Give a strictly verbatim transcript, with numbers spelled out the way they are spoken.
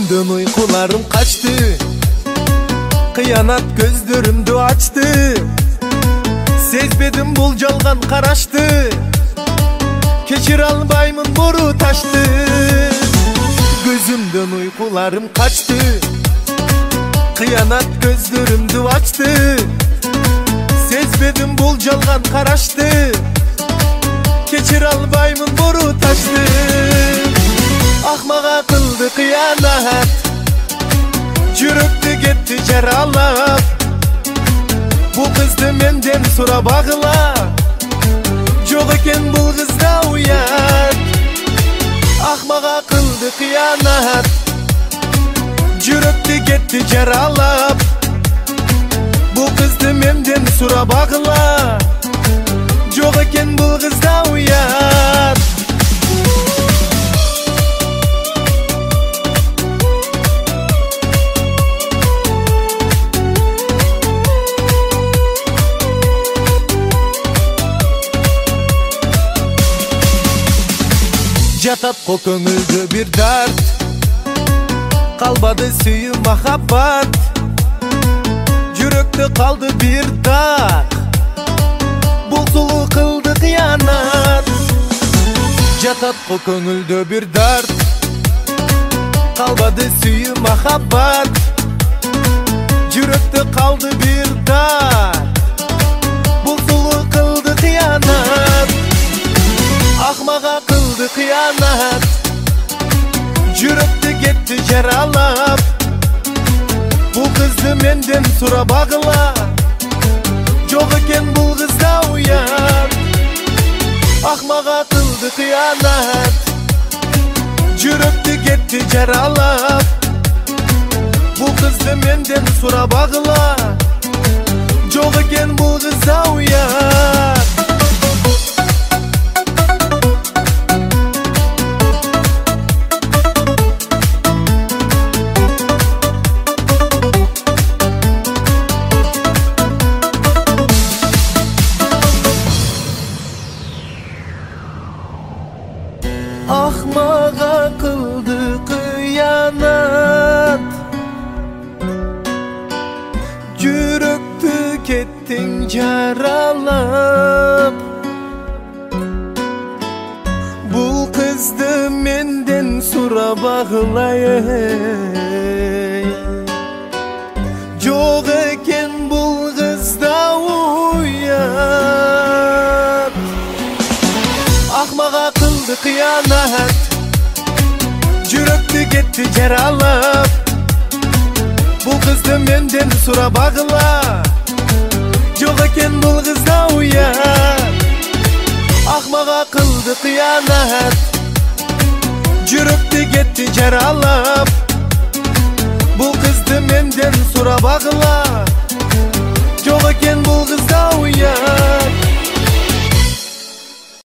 Gözümden uykularım kaçtı, kıyanat gözlerimde açtı. Sezbedim bul жалған карашты, кечире албаймын бору ташты. Gözümden uykularım kaçtı, kıyanat gözlerimde açtı. Sezbedim bul жалған карашты, кечире албаймын бору ташты. Ахмага кылды кыянат, жүрөктү кетти жаралап. Bu kızdı menden sura bağla, жоқ eкен бұл kızda uyat. Ahmağa kıldı kıyanat, жүрөктү кетти жаралап. Bu kızdı menden sura bağla, жоқ eкен бұл kızda uyat. Жатат ко көңүлдө бир дарт, калбады сүйүү махаббат. Жүрөктө калды бир так, бул сулуу кылды кыянат. Жатат ко көңүлдө бир дарт, калбады сүйүү махаббат. Жүрөктө калды бир так, бул сулуу кылды кыянат. Ahmağa kıldı kıyanat, жүрөктү кетти жаралап. Bu kızdı menden sura bağla, жоқ eкен бұл kızda uyat. Ahmağa kıldı kıyanat, жүрөктү кетти жаралап. Bu kızdı menden sura bağla, жоқ eкен бұл kızda uyat. Ahmağa kıldı kıyanat, жүрөктү кеттиң жаралап. Бул кызды менден сура багылай, жоқ экен бул кызда уят. Ahmağa kıldı kıyanat, жүрөктү кетти жаралап. Bu kızdı menden sura bağla, жоқ eкен бұл kızda uyat. Ahmağa kıldı kıyanat, жүрөктү кетти жаралап. Bu kızdı menden sura bağla, жоқ eкен бұл kızda uyat.